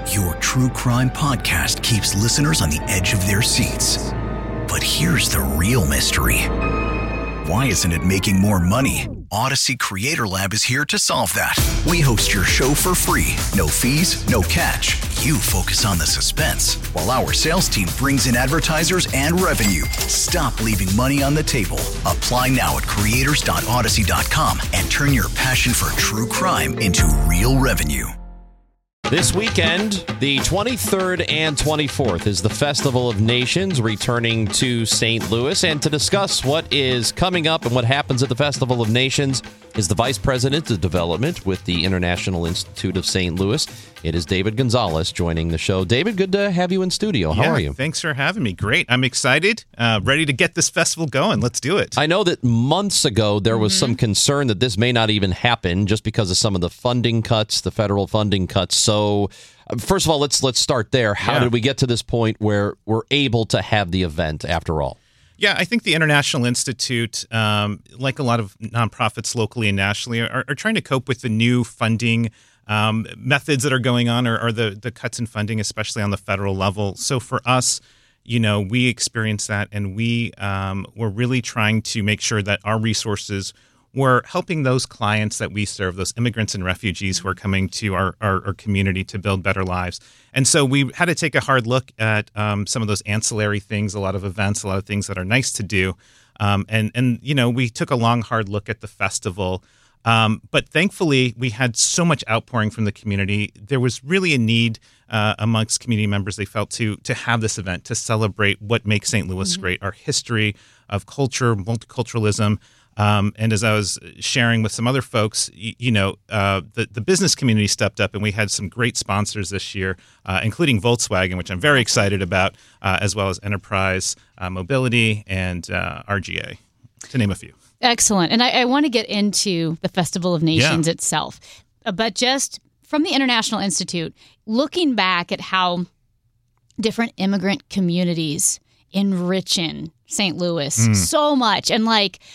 Your true crime podcast keeps listeners on the edge of their seats. But here's the real mystery. Why isn't it making more money? Odyssey Creator Lab is here to solve that. We host your show for free. No fees, no catch. You focus on the suspense, while our sales team brings in advertisers and revenue. Stop leaving money on the table. Apply now at creators.odyssey.com and turn your passion for true crime into real revenue. This weekend, the 23rd and 24th, is the Festival of Nations returning to St. Louis. And to discuss what is coming up and what happens at the Festival of Nations is the Vice President of Development with the International Institute of St. Louis. It is David Gonzalez joining the show. David, good to have you in studio. How are you? Thanks for having me. Great. I'm excited, ready to get this festival going. Let's do it. I know that months ago there was some concern that this may not even happen just because of some of the funding cuts, the federal funding cuts. So first of all, let's start there. How did we get to this point where we're able to have the event after all? Yeah, I think the International Institute, like a lot of nonprofits locally and nationally, are trying to cope with the new funding methods that are going on or the cuts in funding, especially on the federal level. So for us, we experienced that, and we were really trying to make sure that our resources were helping those clients that we serve, those immigrants and refugees who are coming to our community to build better lives. And so we had to take a hard look at some of those ancillary things, a lot of events, a lot of things that are nice to do. And we took a long, hard look at the festival. But thankfully, we had so much outpouring from the community. There was really a need amongst community members, they felt, to have this event, to celebrate what makes St. Louis great, our history of culture, multiculturalism. And as I was sharing with some other folks, the business community stepped up, and we had some great sponsors this year, including Volkswagen, which I'm very excited about, as well as Enterprise Mobility and RGA, to name a few. Excellent. And I want to get into the Festival of Nations itself. But just from the International Institute, looking back at how different immigrant communities enrichen St. Louis so much, and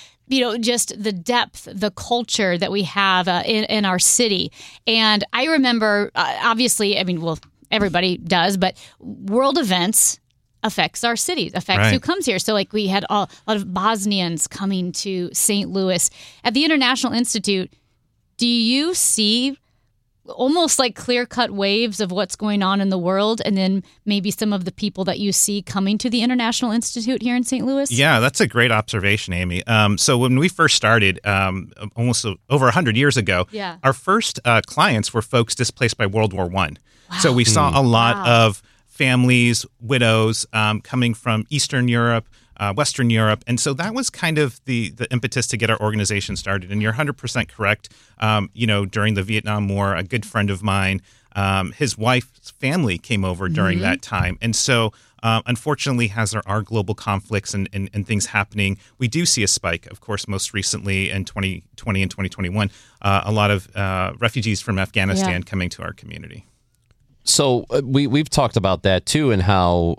just the depth, the culture that we have in our city. And I remember, obviously, everybody does, but world events affects our cities, affects who comes here. So we had a lot of Bosnians coming to St. Louis. At the International Institute, do you see almost like clear-cut waves of what's going on in the world, and then maybe some of the people that you see coming to the International Institute here in St. Louis? Yeah, that's a great observation, Amy. So when we first started, almost over 100 years ago, our first clients were folks displaced by World War I. Wow. So we saw a lot of families, widows coming from Eastern Europe, Western Europe. And so that was kind of the impetus to get our organization started. And you're 100% correct. During the Vietnam War, a good friend of mine, his wife's family came over during that time. And so unfortunately, as there are global conflicts and things happening, we do see a spike. Of course, most recently in 2020 and 2021, a lot of refugees from Afghanistan coming to our community. So we've talked about that, too, and how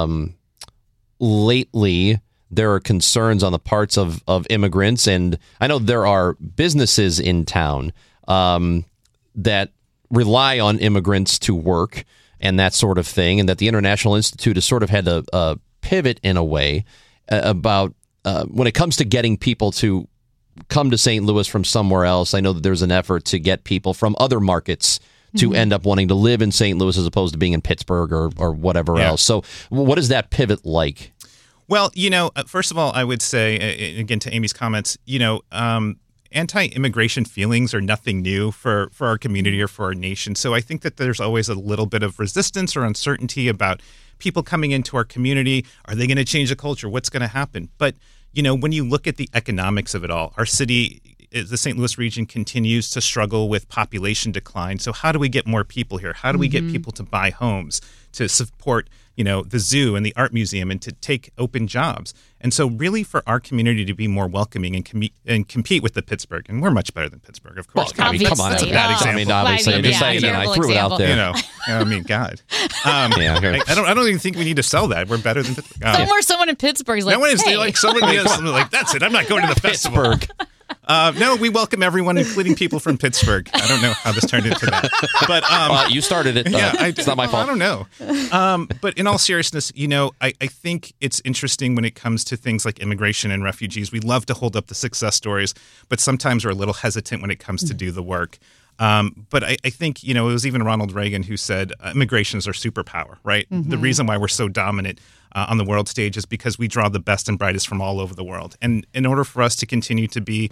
lately there are concerns on the parts of immigrants. And I know there are businesses in town that rely on immigrants to work and that sort of thing, and that the International Institute has sort of had a pivot in a way about when it comes to getting people to come to St. Louis from somewhere else. I know that there's an effort to get people from other markets to end up wanting to live in St. Louis as opposed to being in Pittsburgh or whatever else. So what is that pivot like? Well, first of all, I would say, again, to Amy's comments, anti-immigration feelings are nothing new for our community or for our nation. So I think that there's always a little bit of resistance or uncertainty about people coming into our community. Are they going to change the culture? What's going to happen? But, when you look at the economics of it all, our city, the St. Louis region, continues to struggle with population decline. So how do we get more people here? How do we get people to buy homes, to support, the zoo and the art museum, and to take open jobs? And so really for our community to be more welcoming and compete with the Pittsburgh, and we're much better than Pittsburgh, of course. Well, come on, that's a bad example. Obviously, I'm just saying, I threw it out there. God. I don't even think we need to sell that. We're better than Pittsburgh. Somewhere someone in Pittsburgh is like, no one is like, someone like, that's it. I'm not going to the festival. No, we welcome everyone, including people from Pittsburgh. I don't know how this turned into that, but you started it. It's not my fault. I don't know. But in all seriousness, I think it's interesting when it comes to things like immigration and refugees. We love to hold up the success stories, but sometimes we're a little hesitant when it comes to do the work. But I think, it was even Ronald Reagan who said immigration is our superpower, right? Mm-hmm. The reason why we're so dominant on the world stage is because we draw the best and brightest from all over the world. And in order for us to continue to be,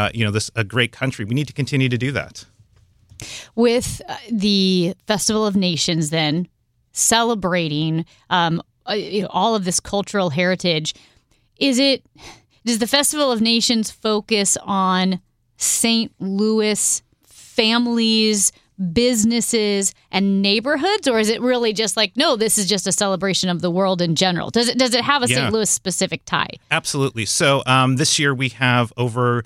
a great country, we need to continue to do that. With the Festival of Nations then celebrating all of this cultural heritage, does the Festival of Nations focus on St. Louis families, businesses, and neighborhoods, or is it really just like, no, this is just a celebration of the world in general? Does it have a St. Louis specific tie? Absolutely. So this year we have over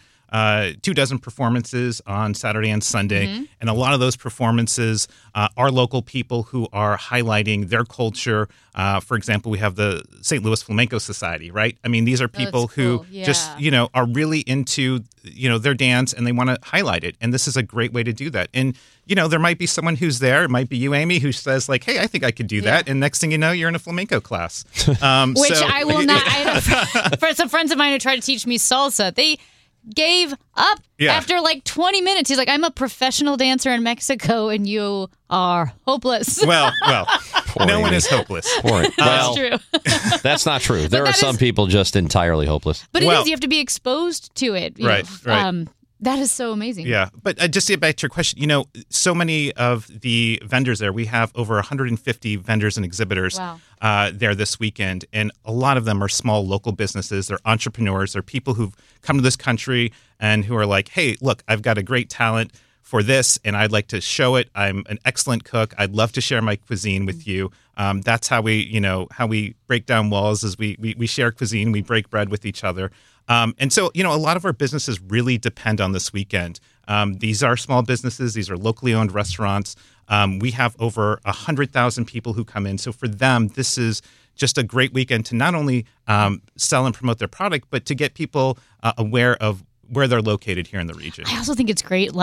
24 performances on Saturday and Sunday. Mm-hmm. And a lot of those performances are local people who are highlighting their culture. For example, we have the St. Louis Flamenco Society, right? I mean, these are people who just, are really into, their dance and they want to highlight it. And this is a great way to do that. And, there might be someone who's there. It might be you, Amy, who says like, hey, I think I could do that. And next thing you know, you're in a flamenco class. Which I will not. For some friends of mine who tried to teach me salsa, they gave up after like 20 minutes. He's like, I'm a professional dancer in Mexico and you are hopeless. Well, no one is hopeless. That's true. That's not true. There are some people just entirely hopeless. But it is. You have to be exposed to it. Right. That is so amazing. Yeah. But just to get back to your question, so many of the vendors there, we have over 150 vendors and exhibitors there this weekend. And a lot of them are small local businesses. They're entrepreneurs. They're people who've come to this country and who are like, hey, look, I've got a great talent for this and I'd like to show it. I'm an excellent cook. I'd love to share my cuisine with you. That's how we break down walls is we share cuisine. We break bread with each other. And so, a lot of our businesses really depend on this weekend. These are small businesses. These are locally owned restaurants. We have over 100,000 people who come in. So for them, this is just a great weekend to not only sell and promote their product, but to get people aware of where they're located here in the region. I also think it's great.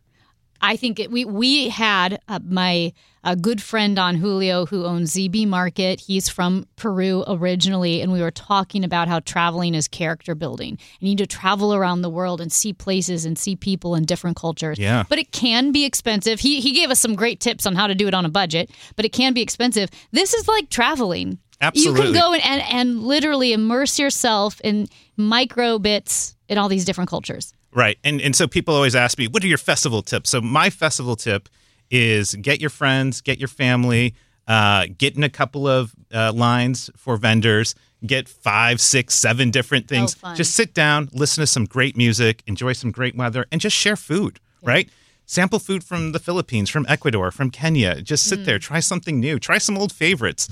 I think we had my good friend on Julio who owns ZB Market. He's from Peru originally, and we were talking about how traveling is character building. You need to travel around the world and see places and see people in different cultures. Yeah. But it can be expensive. He gave us some great tips on how to do it on a budget, but it can be expensive. This is like traveling. Absolutely. You can go and literally immerse yourself in micro bits in all these different cultures. Right. And so people always ask me, what are your festival tips? So my festival tip is get your friends, get your family, get in a couple of lines for vendors, get 5, 6, 7 different things. Just sit down, listen to some great music, enjoy some great weather, and just share food, right? Sample food from the Philippines, from Ecuador, from Kenya. Just sit there, try something new, try some old favorites.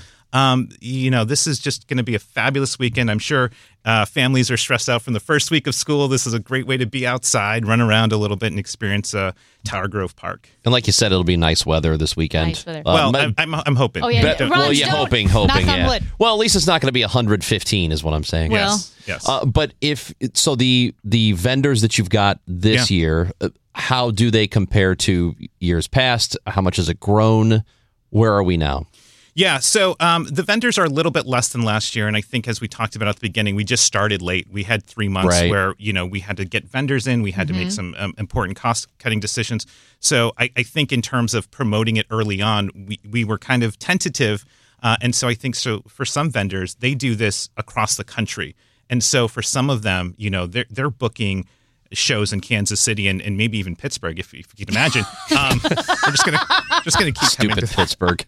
This is just going to be a fabulous weekend. I'm sure families are stressed out from the first week of school. This is a great way to be outside, run around a little bit, and experience Tower Grove Park. And like you said, it'll be nice weather this weekend. Nice weather. I'm hoping. Oh, yeah. Hoping. Yeah. Well, at least it's not going to be 115 is what I'm saying. Yes. But the vendors that you've got this year, how do they compare to years past? How much has it grown? Where are we now? Yeah, so the vendors are a little bit less than last year, and I think as we talked about at the beginning, we just started late. We had 3 months where, we had to get vendors in, we had to make some important cost-cutting decisions. So I think in terms of promoting it early on, we were kind of tentative, and so I think for some vendors, they do this across the country. And so for some of them, they're booking shows in Kansas City and maybe even Pittsburgh, if you can imagine. We're just gonna keep stupid coming to Pittsburgh.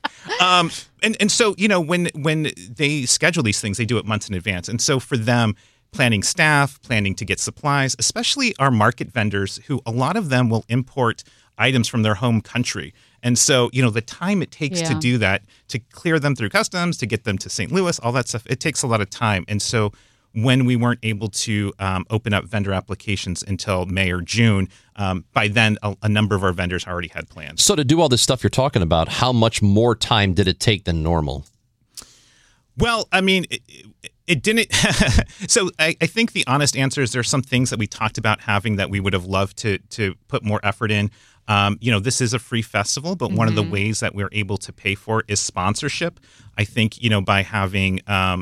And so when they schedule these things, they do it months in advance. And so for them, planning staff, planning to get supplies, especially our market vendors, who a lot of them will import items from their home country. And so, the time it takes to do that, to clear them through customs, to get them to St. Louis, all that stuff, it takes a lot of time. And so when we weren't able to open up vendor applications until May or June, by then a number of our vendors already had plans. So to do all this stuff you're talking about, how much more time did it take than normal? Well, I mean, It didn't. So I think the honest answer is there's some things that we talked about having that we would have loved to put more effort in. This is a free festival, but one of the ways that we're able to pay for it is sponsorship. I think, by having,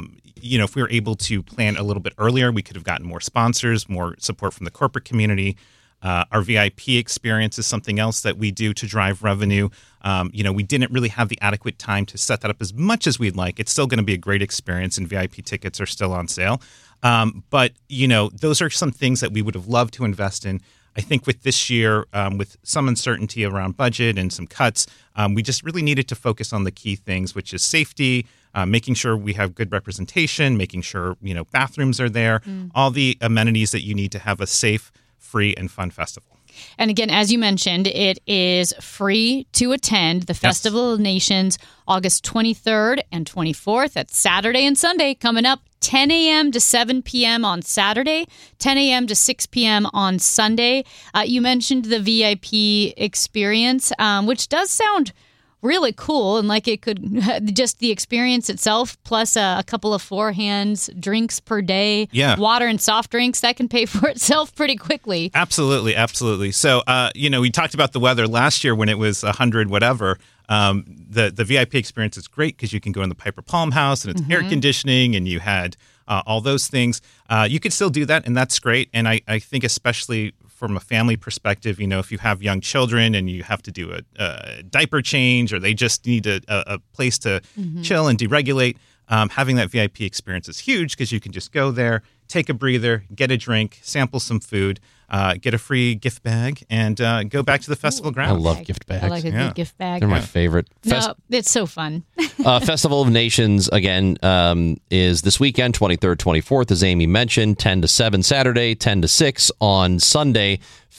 if we were able to plan a little bit earlier, we could have gotten more sponsors, more support from the corporate community. Our VIP experience is something else that we do to drive revenue. We didn't really have the adequate time to set that up as much as we'd like. It's still going to be a great experience, and VIP tickets are still on sale. But those are some things that we would have loved to invest in. I think with this year, with some uncertainty around budget and some cuts, we just really needed to focus on the key things, which is safety, making sure we have good representation, making sure, bathrooms are there, all the amenities that you need to have a safe, free, and fun festival. And again, as you mentioned, it is free to attend the Festival of Nations, August 23rd and 24th. That's Saturday and Sunday coming up, 10 a.m. to 7 p.m. on Saturday, 10 a.m. to 6 p.m. on Sunday. You mentioned the VIP experience, which does sound really cool, and like it could just the experience itself plus a couple of 4 hands drinks per day, water and soft drinks, that can pay for itself pretty quickly. Absolutely. So we talked about the weather last year when it was 100 whatever. The VIP experience is great because you can go in the Piper Palm House and it's air conditioning, and you had all those things. You could still do that, and that's great. And I think especially from a family perspective, if you have young children and you have to do a diaper change, or they just need a place to chill and deregulate, having that VIP experience is huge because you can just go there, take a breather, get a drink, sample some food, get a free gift bag, and go back to the festival grounds. I love gift bags. I like a good gift bag. They're my favorite. No, it's so fun. Festival of Nations, again, is this weekend, 23rd, 24th, as Amy mentioned, 10 to 7 Saturday, 10 to 6 on Sunday.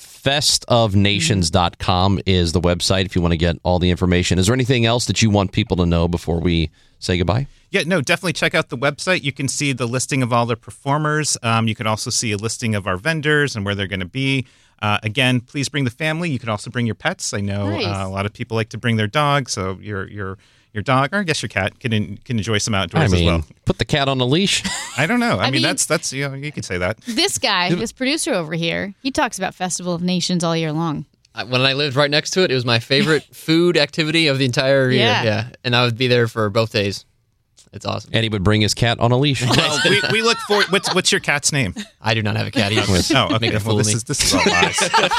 Festofnations.com is the website if you want to get all the information. Is there anything else that you want people to know before we say goodbye? Yeah, no, definitely check out the website. You can see the listing of all the performers. You can also see a listing of our vendors and where they're going to be. Again, please bring the family. You can also bring your pets. I know a lot of people like to bring their dog, so your dog, or I guess your cat, can enjoy some outdoors as well. Put the cat on a leash. I don't know. I mean that's you could say that. This guy, this producer over here, he talks about Festival of Nations all year long. When I lived right next to it, it was my favorite food activity of the entire year. Yeah, and I would be there for both days. It's awesome. And he would bring his cat on a leash. Well, we look for what's your cat's name? I do not have a cat either. Oh, okay. Well, this is all lies.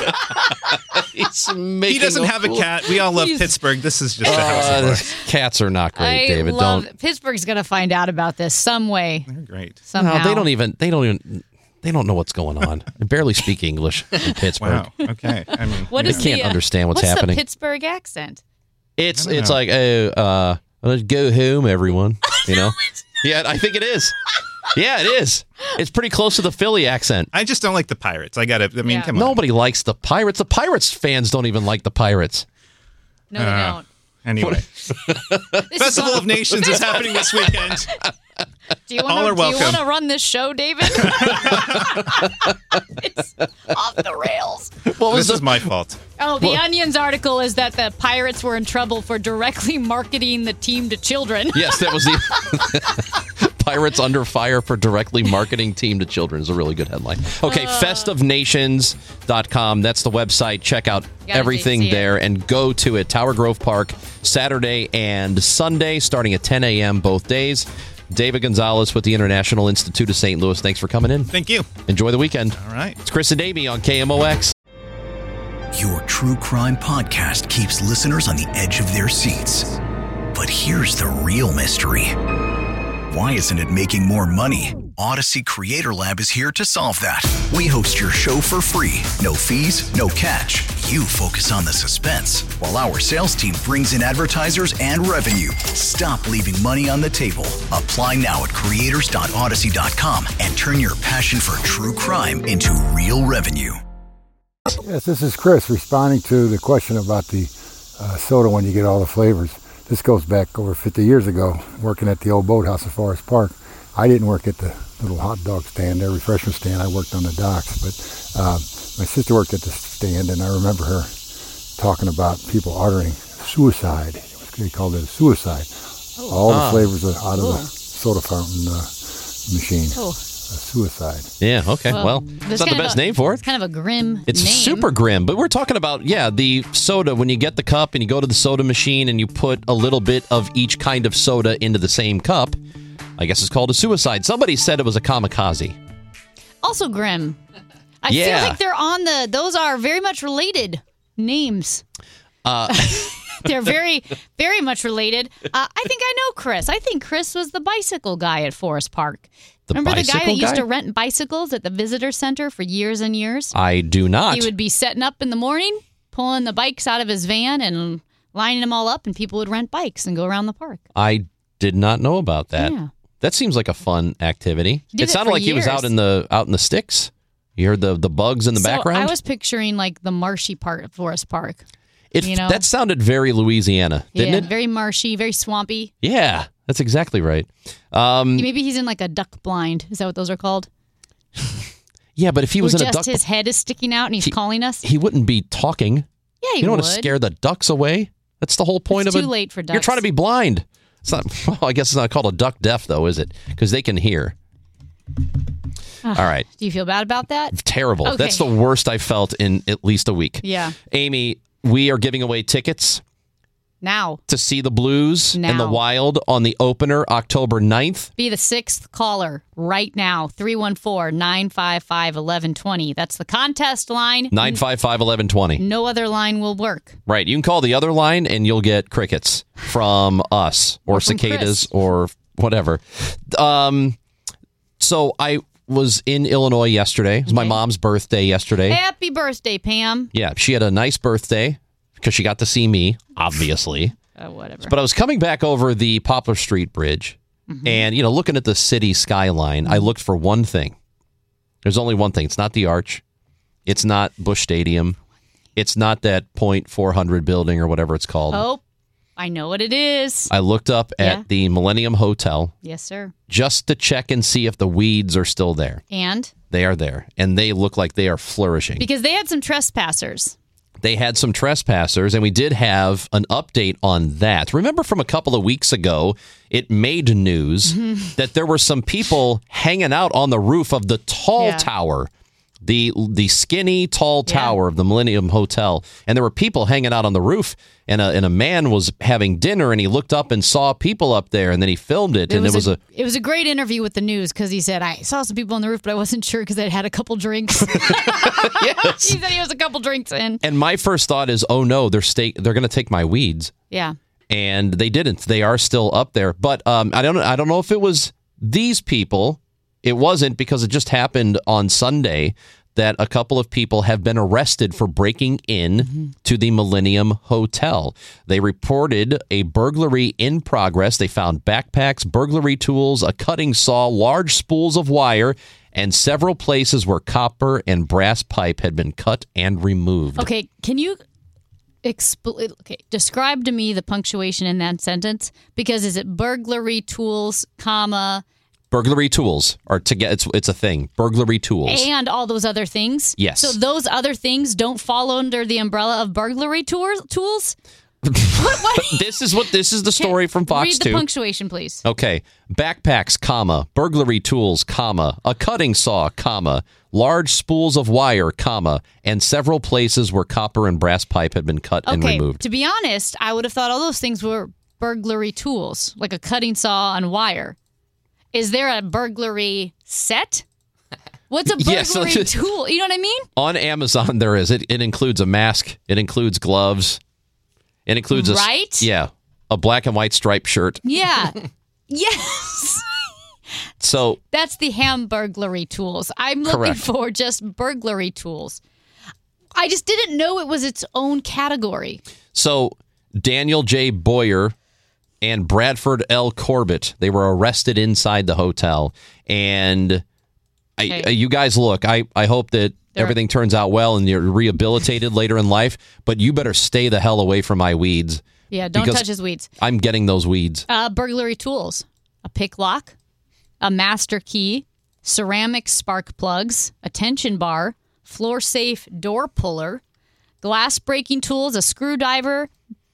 He doesn't have a cat. We all love Pittsburgh. This is just a house. Cats are not great, David. Pittsburgh's going to find out about this some way. They're great. Somehow. No, they don't know what's going on. They barely speak English in Pittsburgh. Wow. Okay. I mean, they can't understand what's happening. What's the Pittsburgh accent? It's like let's go home, everyone. Yeah, I think it is. Yeah, it is. It's pretty close to the Philly accent. I just don't like the Pirates. Come on. Nobody likes the Pirates. The Pirates fans don't even like the Pirates. No, they don't. Anyway, Festival of Nations is happening this weekend. Do you want to run this show, David? It's off the rails. This is my fault. Oh, the Onion's article is that the Pirates were in trouble for directly marketing the team to children. Yes, that was the Pirates under fire for directly marketing team to children is a really good headline. Okay, festofnations.com. That's the website. Check out everything there and go to it. Tower Grove Park, Saturday and Sunday, starting at 10 a.m. both days. David Gonzalez with the International Institute of St. Louis. Thanks for coming in. Thank you. Enjoy the weekend. All right. It's Chris and Davey on KMOX. Your true crime podcast keeps listeners on the edge of their seats. But here's the real mystery. Why isn't it making more money? Odyssey Creator Lab is here to solve that. We host your show for free. No fees, no catch. You focus on the suspense, while our sales team brings in advertisers and revenue. Stop leaving money on the table. Apply now at creators.odyssey.com and turn your passion for true crime into real revenue. Yes, this is Chris responding to the question about the soda when you get all the flavors. This goes back over 50 years ago, working at the old boathouse at Forest Park. I didn't work at the little hot dog stand, their refreshment stand. I worked on the docks, but my sister worked at the stand, and I remember her talking about people ordering suicide. They called it a suicide. All the flavors out of the soda fountain machine. Oh. A suicide. Yeah, okay. Well, it's not the best name for it. It's kind of a grim It's name. super grim, but we're talking about, the soda. When you get the cup and you go to the soda machine and you put a little bit of each kind of soda into the same cup, I guess it's called a suicide. Somebody said it was a kamikaze. Also grim. I feel like those are very much related names. They're very, very much related. I think I know Chris. I think Chris was the bicycle guy at Forest Park. Remember the guy that used to rent bicycles at the visitor center for years and years? I do not. He would be setting up in the morning, pulling the bikes out of his van and lining them all up, and people would rent bikes and go around the park. I did not know about that. Yeah. That seems like a fun activity. It sounded like he was out in the sticks. You heard the bugs in the background? I was picturing like the marshy part of Forest Park. That sounded very Louisiana, didn't it? Very marshy, very swampy. Yeah, that's exactly right. Maybe he's in like a duck blind. Is that what those are called? Yeah, but if he was in a duck, his head is sticking out and he's calling us. He wouldn't be talking. Yeah, he would. You don't want to scare the ducks away. That's the whole point of it. It's too late for ducks. You're trying to be blind. It's not. Well, I guess it's not called a duck deaf, though, is it? Because they can hear. All right. Do you feel bad about that? Terrible. Okay. That's the worst I've felt in at least a week. Yeah. Amy, we are giving away tickets now to see the Blues and the Wild on the opener October 9th. Be the 6th caller right now. 314-955-1120. That's the contest line. 955-1120. No other line will work. Right. You can call the other line and you'll get crickets from us or cicadas or whatever. So I was in Illinois yesterday. It was my mom's birthday yesterday. Happy birthday, Pam. Yeah, she had a nice birthday because she got to see me, obviously. Whatever. But I was coming back over the Poplar Street Bridge and, looking at the city skyline, I looked for one thing. There's only one thing. It's not the Arch. It's not Busch Stadium. It's not that .400 building or whatever it's called. Oh, I know what it is. I looked up at the Millennium Hotel. Yes, sir. Just to check and see if the weeds are still there. And? They are there. And they look like they are flourishing. Because they had some trespassers. They had some trespassers, and we did have an update on that. Remember from a couple of weeks ago, it made news that there were some people hanging out on the roof of the tall tower. The skinny, tall tower of the Millennium Hotel. And there were people hanging out on the roof, and a man was having dinner, and he looked up and saw people up there, and then he filmed it. It was a great interview with the news, because he said, I saw some people on the roof, but I wasn't sure because they'd had a couple drinks. Yes. He said he was a couple drinks in. And my first thought is, oh no, they're going to take my weeds. Yeah. And they didn't. They are still up there. But I don't know if it was these people. It wasn't, because it just happened on Sunday that a couple of people have been arrested for breaking in to the Millennium Hotel. They reported a burglary in progress. They found backpacks, burglary tools, a cutting saw, large spools of wire, and several places where copper and brass pipe had been cut and removed. Okay, can you describe to me the punctuation in that sentence? Because is it burglary tools, comma... Burglary tools are to get. It's a thing. Burglary tools and all those other things. Yes. So those other things don't fall under the umbrella of burglary tools. This is the story from Fox 2. Read the punctuation, please. Okay, backpacks, comma, burglary tools, comma, a cutting saw, comma, large spools of wire, comma, and several places where copper and brass pipe had been cut and removed. To be honest, I would have thought all those things were burglary tools, like a cutting saw and wire. Is there a burglary set? What's a burglary tool? You know what I mean? On Amazon, there is. It includes a mask. It includes gloves. It includes a black and white striped shirt. Yeah. Yes. So that's the Hamburglary tools. I'm looking for just burglary tools. I just didn't know it was its own category. So Daniel J. Boyer and Bradford L. Corbett, they were arrested inside the hotel. And you guys look, I hope that everything turns out well and you're rehabilitated later in life, but you better stay the hell away from my weeds. Yeah, don't touch his weeds. I'm getting those weeds. Burglary tools, a pick lock, a master key, ceramic spark plugs, a tension bar, floor safe door puller, glass breaking tools, a screwdriver,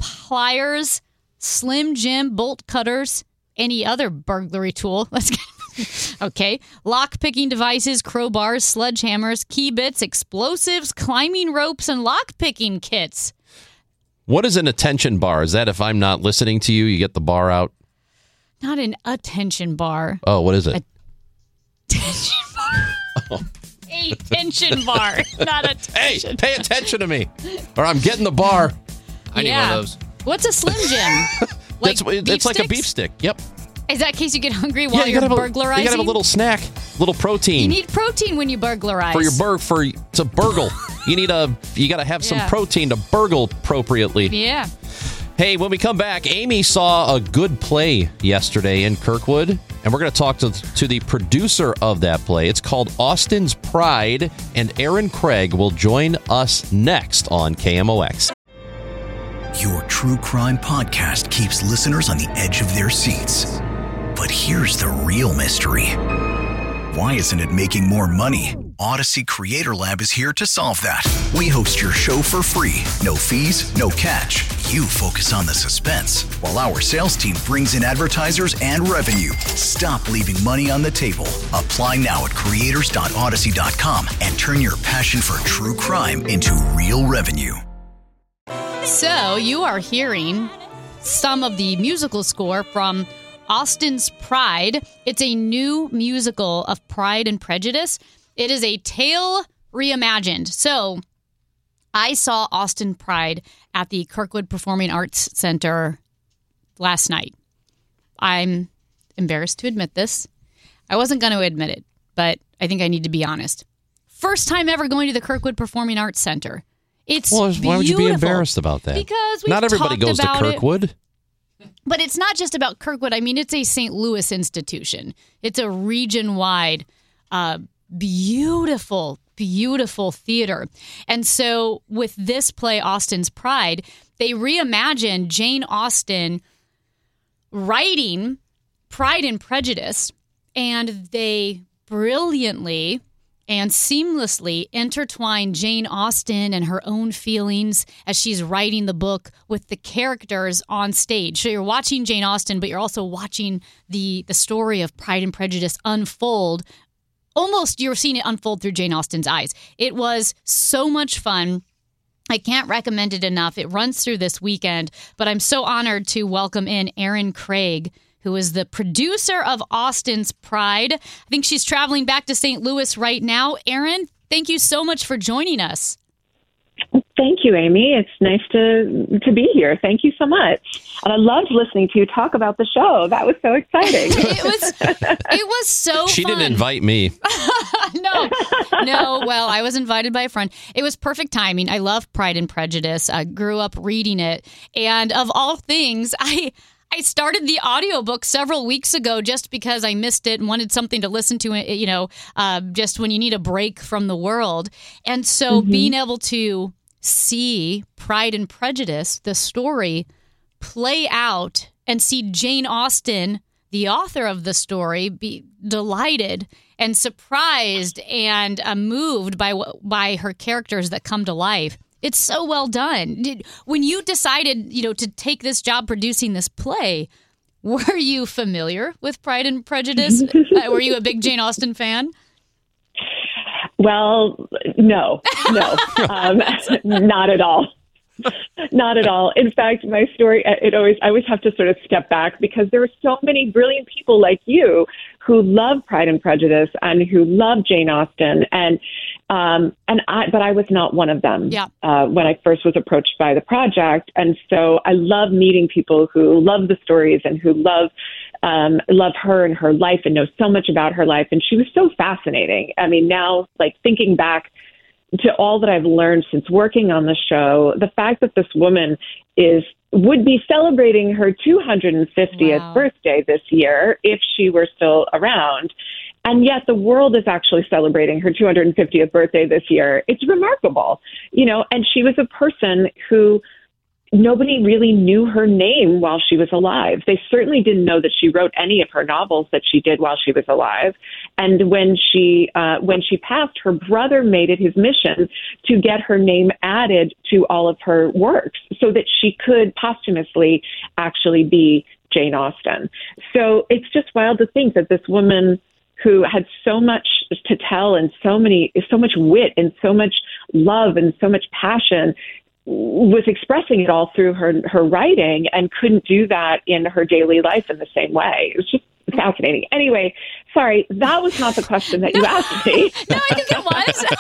pliers, Slim Jim bolt cutters, any other burglary tool. Okay. Lock-picking devices, crowbars, sledgehammers, key bits, explosives, climbing ropes, and lock-picking kits. What is an attention bar? Is that if I'm not listening to you, you get the bar out? Not an attention bar. Oh, what is it? Attention bar. Oh. A tension bar, not a tension. Hey, pay attention to me, or I'm getting the bar. I need one of those. What's a Slim Jim? It's like a beef stick. Yep. Is that in case you get hungry while you're burglarizing? You got to have a little snack, little protein. You need protein when you burglarize. For your to burgle. You got to have some protein to burgle appropriately. Yeah. Hey, when we come back, Amy saw a good play yesterday in Kirkwood, and we're going to talk to the producer of that play. It's called Austin's Pride, and Aaron Craig will join us next on KMOX. Your true crime podcast keeps listeners on the edge of their seats. But here's the real mystery. Why isn't it making more money? Odyssey Creator Lab is here to solve that. We host your show for free. No fees, no catch. You focus on the suspense, while our sales team brings in advertisers and revenue. Stop leaving money on the table. Apply now at creators.odyssey.com and turn your passion for true crime into real revenue. So you are hearing some of the musical score from Austin's Pride. It's a new musical of Pride and Prejudice. It is a tale reimagined. So I saw Austin Pride at the Kirkwood Performing Arts Center last night. I'm embarrassed to admit this. I wasn't going to admit it, but I think I need to be honest. First time ever going to the Kirkwood Performing Arts Center. It's beautiful. Why would you be embarrassed about that? Because not everybody goes to Kirkwood. But it's not just about Kirkwood. I mean, it's a St. Louis institution. It's a region-wide, beautiful, beautiful theater. And so with this play, Austin's Pride, they reimagined Jane Austen writing Pride and Prejudice, and they brilliantly and seamlessly intertwine Jane Austen and her own feelings as she's writing the book with the characters on stage. So you're watching Jane Austen, but you're also watching the story of Pride and Prejudice unfold. Almost you're seeing it unfold through Jane Austen's eyes. It was so much fun. I can't recommend it enough. It runs through this weekend, but I'm so honored to welcome in Aaron Craig, who is the producer of Austin's Pride. I think she's traveling back to St. Louis right now. Aaron, thank you so much for joining us. Thank you, Amy. It's nice to be here. Thank you so much. And I loved listening to you talk about the show. That was so exciting. It was so She fun. didn't invite me. No. Well, I was invited by a friend. It was perfect timing. I love Pride and Prejudice. I grew up reading it. And of all things, I started the audiobook several weeks ago just because I missed it and wanted something to listen to, just when you need a break from the world. And so being able to see Pride and Prejudice, the story, play out and see Jane Austen, the author of the story, be delighted and surprised and moved by her characters that come to life. It's so well done. When you decided, to take this job producing this play, were you familiar with Pride and Prejudice? Were you a big Jane Austen fan? Well, no, not at all. Not at all. In fact, my story, I always have to sort of step back because there are so many brilliant people like you who love Pride and Prejudice and who love Jane Austen, but I was not one of them when I first was approached by the project. And so I love meeting people who love the stories and who love her and her life and know so much about her life. And she was so fascinating. I mean, now, like thinking back to all that I've learned since working on the show, the fact that this woman would be celebrating her 250th birthday this year if she were still around. And yet the world is actually celebrating her 250th birthday this year. It's remarkable, and she was a person who nobody really knew her name while she was alive. They certainly didn't know that she wrote any of her novels that she did while she was alive. And when she passed, her brother made it his mission to get her name added to all of her works so that she could posthumously actually be Jane Austen. So it's just wild to think that this woman who had so much to tell and so much wit and so much love and so much passion was expressing it all through her writing and couldn't do that in her daily life in the same way. It was just fascinating. Anyway, sorry, that was not the question that you asked me. No, I think it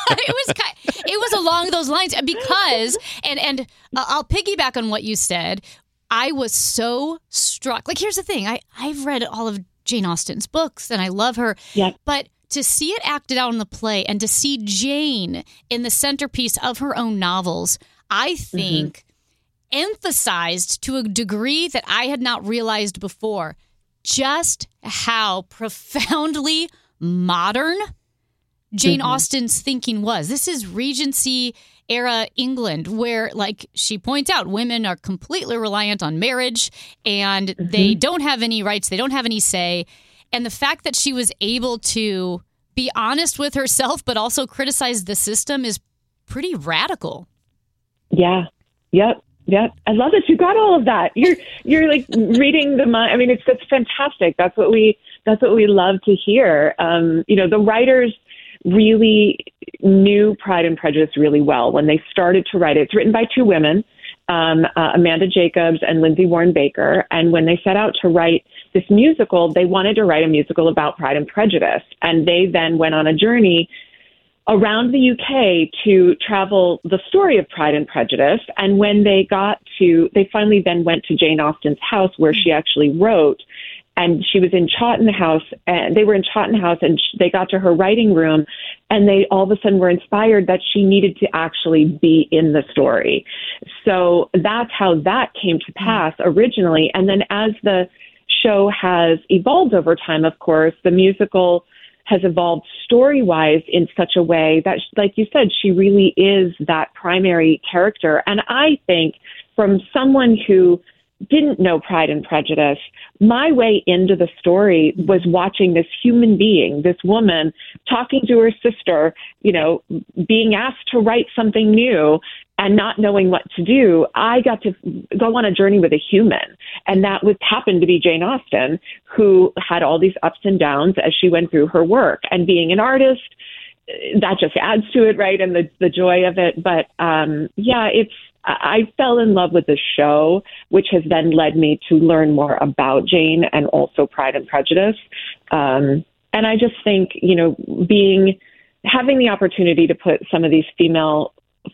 was. It was along those lines because, and I'll piggyback on what you said. I was so struck. Like, here's the thing. I've read all of Jane Austen's books and I love her. Yeah. But to see it acted out in the play and to see Jane in the centerpiece of her own novels, I think emphasized to a degree that I had not realized before just how profoundly modern Jane Austen's thinking was. This is Regency era England where, like she points out, women are completely reliant on marriage and they don't have any rights. They don't have any say. And the fact that she was able to be honest with herself but also criticize the system is pretty radical. Yeah. Yep. I love that you got all of that. You're like reading the mind. I mean, it's fantastic. That's what we love to hear. The writers really knew Pride and Prejudice really well when they started to write it. It's written by two women, Amanda Jacobs and Lindsay Warren Baker. And when they set out to write this musical, they wanted to write a musical about Pride and Prejudice. And they then went on a journey around the UK to travel the story of Pride and Prejudice. And when they finally then went to Jane Austen's house where she actually wrote, and she was in Chawton House, and they were in Chawton House, and they got to her writing room, and they all of a sudden were inspired that she needed to actually be in the story. So that's how that came to pass originally. And then as the show has evolved over time, of course, the musical has evolved story-wise in such a way that, like you said, she really is that primary character. And I think from someone who didn't know Pride and Prejudice, my way into the story was watching this human being, this woman, talking to her sister, being asked to write something new and not knowing what to do. I got to go on a journey with a human. And that happened to be Jane Austen, who had all these ups and downs as she went through her work. And being an artist, that just adds to it, right? And the joy of it. But I fell in love with the show, which has then led me to learn more about Jane and also Pride and Prejudice. And I just think, having the opportunity to put some of these female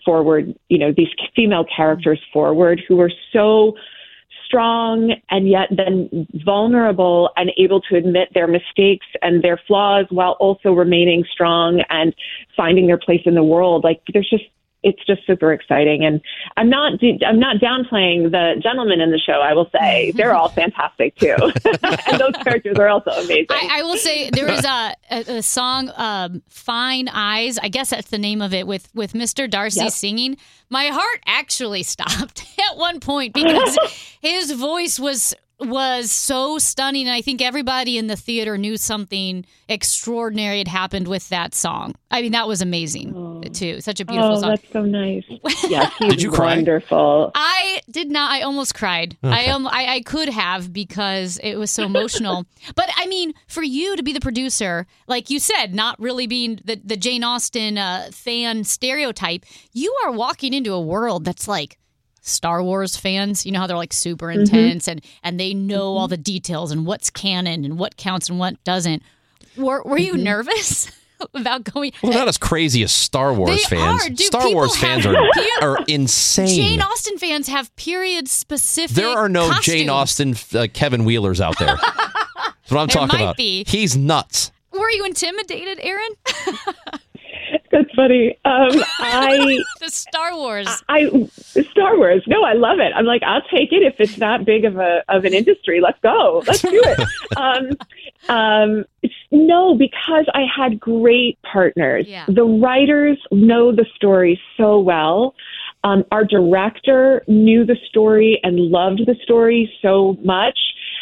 characters forward who are so strong and yet then vulnerable and able to admit their mistakes and their flaws while also remaining strong and finding their place in the world. Like it's just super exciting. And I'm not downplaying the gentlemen in the show, I will say. They're all fantastic, too. And those characters are also amazing. I will say there is a song, Fine Eyes, I guess that's the name of it, with Mr. Darcy singing. My heart actually stopped at one point because his voice was so stunning. And I think everybody in the theater knew something extraordinary had happened with that song. I mean, that was amazing, too. Such a beautiful song. Oh, that's so nice. Yes, he's Did you cry? Wonderful. I did not. I almost cried. Okay. I could have because it was so emotional. But, I mean, for you to be the producer, like you said, not really being the Jane Austen fan stereotype, you are walking into a world that's like Star Wars fans, how they're like super intense and they know all the details and what's canon and what counts and what doesn't. Were you nervous about going? Well, not as crazy as Star Wars fans. Dude, Star Wars fans are insane. Jane Austen fans have period specific. There are no costumes. Jane Austen Kevin Wheelers out there. That's what I'm talking about. Be. He's nuts. Were you intimidated, Aaron? That's funny. The Star Wars. Star Wars. No, I love it. I'm like, I'll take it if it's that big of an industry. Let's go. Let's do it. No, because I had great partners. Yeah. The writers know the story so well. Our director knew the story and loved the story so much.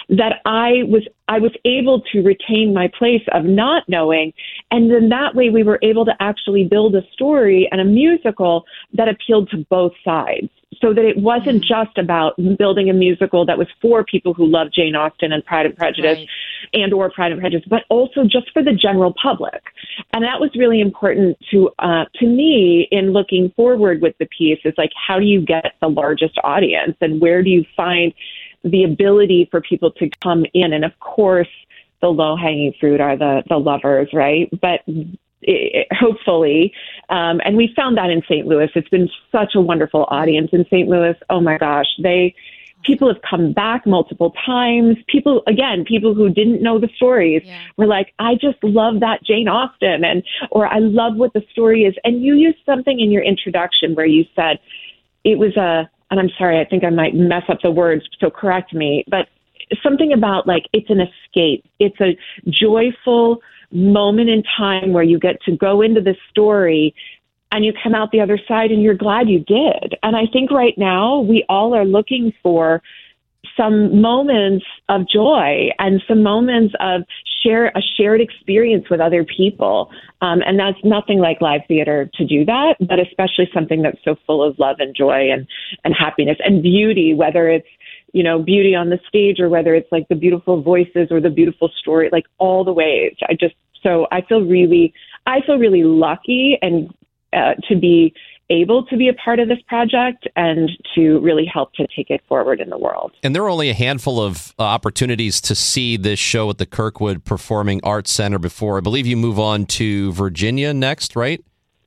that I was able to retain my place of not knowing. And then that way we were able to actually build a story and a musical that appealed to both sides, so that it wasn't just about building a musical that was for people who love Jane Austen and Pride and Prejudice or Pride and Prejudice, but also just for the general public. And that was really important to me in looking forward with the piece. Is like, how do you get the largest audience, and where do you find the ability for people to come in? And of course, the low-hanging fruit are the lovers, right? But hopefully, and we found that in St. Louis. It's been such a wonderful audience in St. Louis. Oh my gosh, people have come back multiple times. People who didn't know the stories were like, I just love that Jane Austen, or I love what the story is. And you used something in your introduction where you said it was and I'm sorry, I think I might mess up the words, so correct me, but something about like, it's an escape. It's a joyful moment in time where you get to go into the story and you come out the other side and you're glad you did. And I think right now we all are looking for some moments of joy and some moments of a shared experience with other people. And that's nothing like live theater to do that, but especially something that's so full of love and joy and happiness and beauty, whether it's, beauty on the stage or whether it's like the beautiful voices or the beautiful story, like all the ways. I feel really lucky and to be able to be a part of this project and to really help to take it forward in the world. And there are only a handful of opportunities to see this show at the Kirkwood Performing Arts Center before. I believe you move on to Virginia next, right?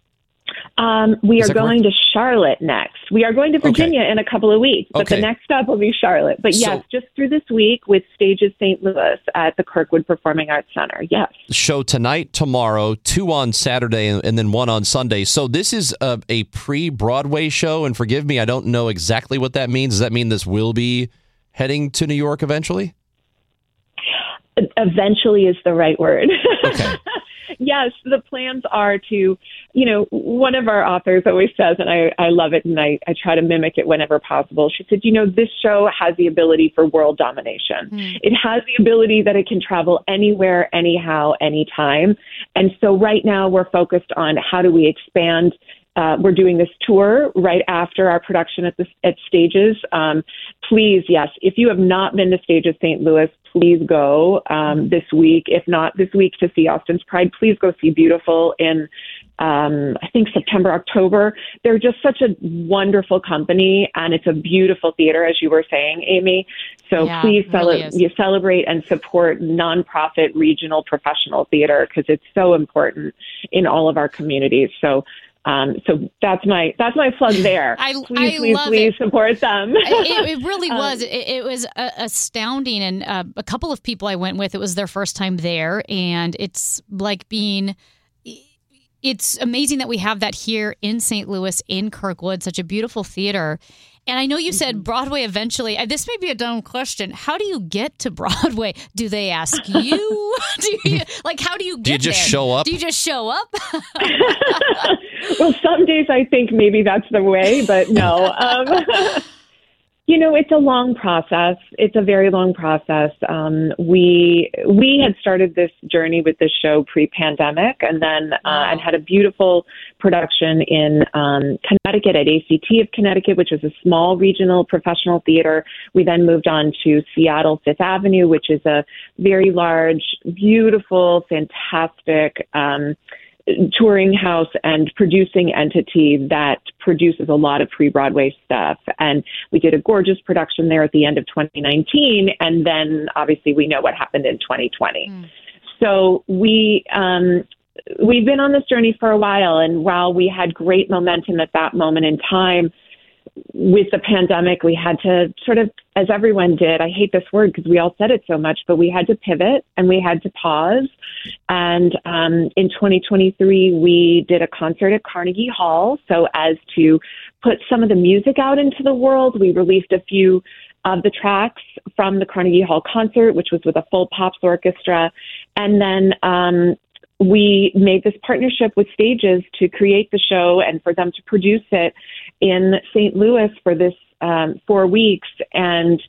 We are going to Charlotte next. We are going to Virginia in a couple of weeks, but the next stop will be Charlotte. But yes, just through this week with Stages St. Louis at the Kirkwood Performing Arts Center. Yes. Show tonight, tomorrow, 2 on Saturday, and then 1 on Sunday. So this is a pre-Broadway show, and forgive me, I don't know exactly what that means. Does that mean this will be heading to New York eventually? Eventually is the right word. Okay. Yes, the plans are to, one of our authors always says, and I love it, and I try to mimic it whenever possible. She said, this show has the ability for world domination. It has the ability that it can travel anywhere, anyhow, anytime. And so right now we're focused on how do we expand. We're doing this tour right after our production at Stages. Please, yes, if you have not been to Stages St. Louis, please go this week. If not this week to see Austen's Pride, please go see Beautiful in, I think, September, October. They're just such a wonderful company, and it's a beautiful theater, as you were saying, Amy. So please celebrate and support nonprofit regional professional theater, because it's so important in all of our communities. So that's my plug there. Please support them. It really was. It was astounding, and a couple of people I went with, it was their first time there, and it's like it's amazing that we have that here in St. Louis, in Kirkwood, such a beautiful theater. And I know you said Broadway eventually. This may be a dumb question. How do you get to Broadway? Do they ask you? How do you get there? Do you just show up? Do you just show up? Well, some days I think maybe that's the way, but no. It's a long process. It's a very long process. We had started this journey with this show pre-pandemic, and then and had a beautiful production in Connecticut at ACT of Connecticut, which is a small regional professional theater. We then moved on to Seattle Fifth Avenue, which is a very large, beautiful, fantastic touring house and producing entity that produces a lot of pre-Broadway stuff. And we did a gorgeous production there at the end of 2019. And then obviously we know what happened in 2020. So we've been on this journey for a while. And while we had great momentum at that moment in time, with the pandemic, we had to sort of, as everyone did, I hate this word because we all said it so much, but we had to pivot and we had to pause. And in 2023, we did a concert at Carnegie Hall. So as to put some of the music out into the world, we released a few of the tracks from the Carnegie Hall concert, which was with a full Pops orchestra. And then we made this partnership with Stages to create the show and for them to produce it in St. Louis for this 4 weeks. And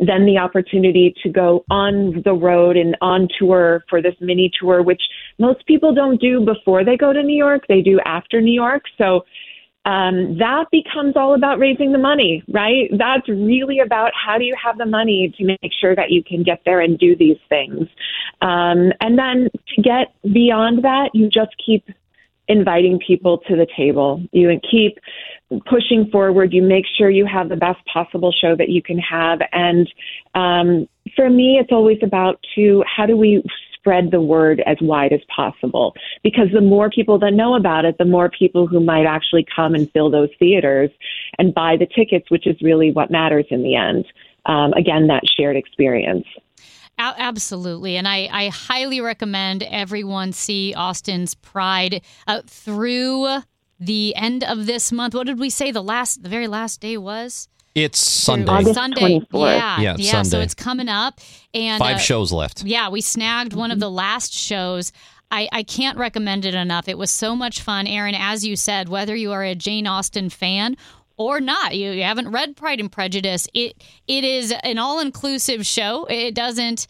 then the opportunity to go on the road and on tour for this mini tour, which most people don't do before they go to New York. They do after New York. So that becomes all about raising the money, right? That's really about how do you have the money to make sure that you can get there and do these things. And then to get beyond that, you just keep inviting people to the table. You keep pushing forward. You make sure you have the best possible show that you can have. And for me, it's always about how do we spread the word as wide as possible? Because the more people that know about it, the more people who might actually come and fill those theaters and buy the tickets, which is really what matters in the end. Again, that shared experience. Absolutely. And I highly recommend everyone see Austin's Pride through the end of this month. What did we say the very last day was? It's Sunday. August Sunday. 24th. Yeah, Sunday. So it's coming up. And 5 shows left. Yeah, we snagged one of the last shows. I can't recommend it enough. It was so much fun. Aaron, as you said, whether you are a Jane Austen fan or not, you haven't read Pride and Prejudice, it is an all-inclusive show. It doesn't...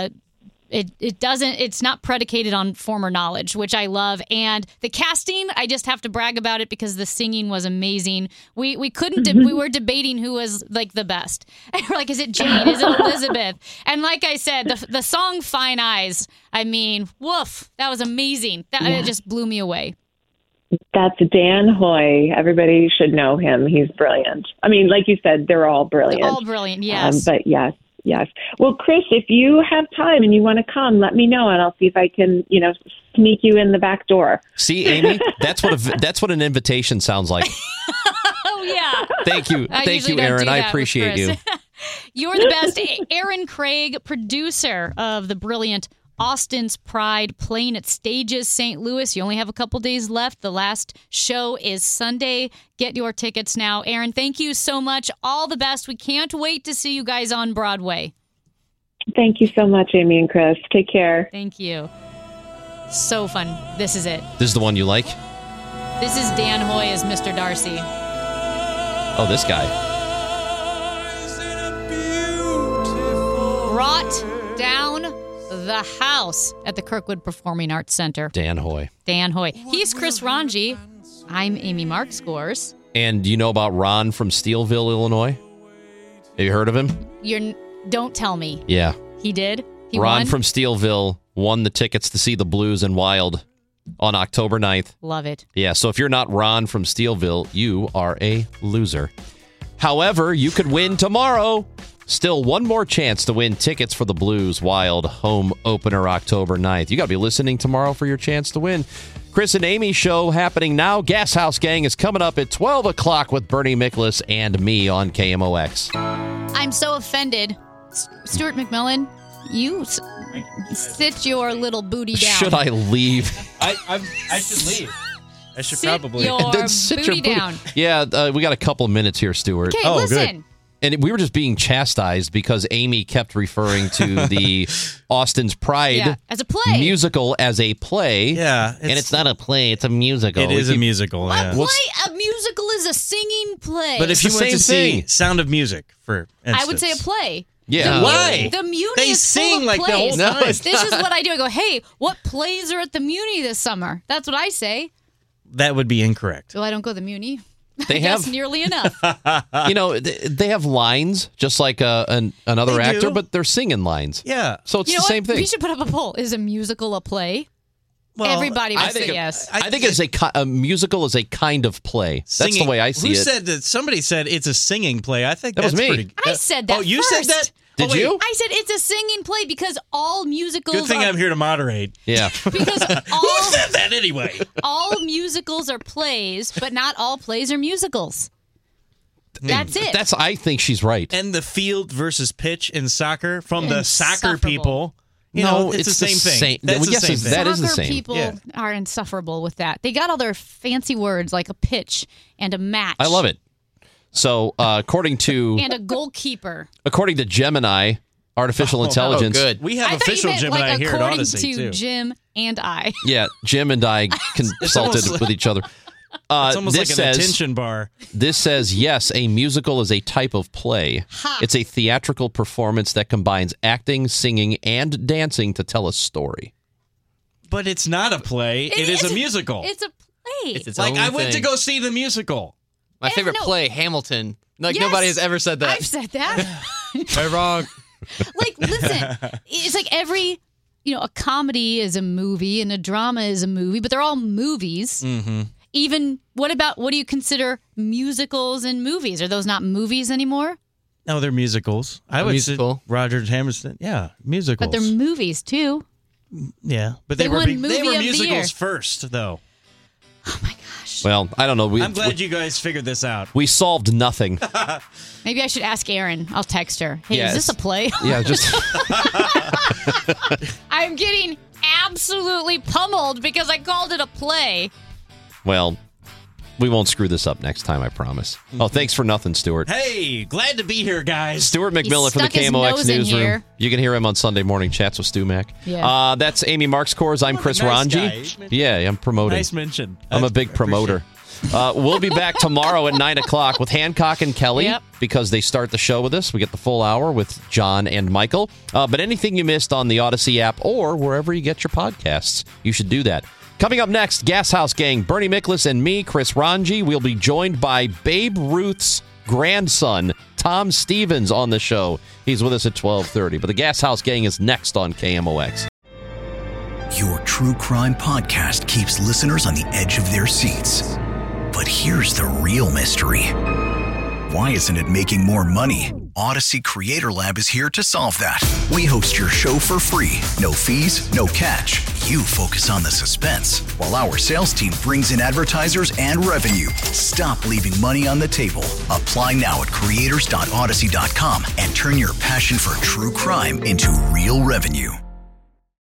it's not predicated on former knowledge, which I love. And the casting, I just have to brag about it because the singing was amazing. We were debating who was like the best. And we're like, is it Jane? Is it Elizabeth? And like I said, the song Fine Eyes, I mean, woof, that was amazing. It just blew me away. That's Dan Hoy. Everybody should know him. He's brilliant. I mean, like you said, they're all brilliant. All brilliant, yes. But yes. Well, Chris, if you have time and you want to come, let me know, and I'll see if I can, sneak you in the back door. See, Amy, that's what an invitation sounds like. Oh yeah. Thank you, Aaron. I appreciate you. You're the best, Aaron Craig, producer of the brilliant Austin's Pride, playing at Stages St. Louis. You only have a couple days left. The last show is Sunday. Get your tickets now. Aaron, thank you so much. All the best. We can't wait to see you guys on Broadway. Thank you so much, Amy and Chris. Take care. Thank you. So fun. This is it. This is the one you like? This is Dan Hoy as Mr. Darcy. Oh, this guy. Brought down the house at the Kirkwood Performing Arts Center. Dan Hoy. He's Chris Ranji. I'm Amy Markscores. And do you know about Ron from Steelville, Illinois? Have you heard of him? Don't tell me. Yeah. He did? Ron from Steelville won the tickets to see the Blues and Wild on October 9th. Love it. Yeah, so if you're not Ron from Steelville, you are a loser. However, you could win tomorrow. Still one more chance to win tickets for the Blues Wild home opener October 9th. You got to be listening tomorrow for your chance to win. Chris and Amy show happening now. Gas House Gang is coming up at 12 o'clock with Bernie Miklasz and me on KMOX. I'm so offended. Stuart McMillan, you sit your little booty down. Should I leave? I should leave. I should probably. Sit your booty down. Yeah, we got a couple minutes here, Stuart. Okay, listen. Good. And we were just being chastised because Amy kept referring to the Austin's Pride as a play. Musical as a play. Yeah. And it's not a play, it's a musical. It is a musical, yeah. A musical is a singing play. But if you went to see Sound of Music, for instance. I would say a play. Yeah. Why? The Muni they is sing full of like plays. the whole time. This is what I do. I go, hey, what plays are at the Muni this summer? That's what I say. That would be incorrect. Well, I don't go to the Muni. They have nearly enough. They have lines just like another actor, but they're singing lines. Yeah. So it's the same thing. We should put up a poll. Is a musical a play? Well, everybody would say yes. I think a musical is a kind of play. That's the way I see it. Who said that? Somebody said it's a singing play. I think that was me. Pretty, I said that. Oh, you first. said that? Did you? I said it's a singing play because all musicals. Good thing I'm here to moderate. Yeah. Because who said that anyway? All musicals are plays, but not all plays are musicals. That's it. I think she's right. And the field versus pitch in soccer from the soccer people. It's the same thing. That's the same thing. That is the same. Soccer people are insufferable with that. They got all their fancy words like a pitch and a match. I love it. So, according to and a goalkeeper. According to Gemini, artificial intelligence. Oh, good. We have official Gemini here at Odyssey too. According to Jim and I. Yeah, Jim and I consulted with each other. It's almost like an attention bar. This says, yes, a musical is a type of play. It's a theatrical performance that combines acting, singing, and dancing to tell a story. But it's not a play. It is a musical. It's a play. It's its like, own I went to thing. go see the musical. My favorite play, Hamilton. Like, nobody has ever said that. I've said that. Very wrong. Like, listen, it's like every, a comedy is a movie and a drama is a movie, but they're all movies. Mm-hmm. Even, what do you consider musicals and movies? Are those not movies anymore? No, they're musicals. I would say Roger Hammerstein. Yeah, musicals. But they're movies, too. Yeah, but they were musicals first, though. Oh, my gosh. Well, I don't know. I'm glad you guys figured this out. We solved nothing. Maybe I should ask Erin. I'll text her. Hey, is this a play? Yeah, just... I'm getting absolutely pummeled because I called it a play. Well, we won't screw this up next time, I promise. Oh, thanks for nothing, Stuart. Hey, glad to be here, guys. Stuart McMillan from the KMOX Newsroom. You can hear him on Sunday morning chats with Stu Mac. Yeah. That's Amy Marks-Kors. I'm Chris Ranji. Yeah, I'm promoting. Nice mention. I'm a big promoter. We'll be back tomorrow at 9 o'clock with Hancock and Kelly because they start the show with us. We get the full hour with John and Michael. But anything you missed on the Odyssey app or wherever you get your podcasts, you should do that. Coming up next, Gas House Gang, Bernie Miklasz and me, Chris Ranji. We'll be joined by Babe Ruth's grandson, Tom Stevens, on the show. He's with us at 12:30. But the Gas House Gang is next on KMOX. Your true crime podcast keeps listeners on the edge of their seats. But here's the real mystery. Why isn't it making more money? Odyssey Creator Lab is here to solve that. We host your show for free. No fees, no catch. You focus on the suspense, while our sales team brings in advertisers and revenue. Stop leaving money on the table. Apply now at creators.odyssey.com and turn your passion for true crime into real revenue.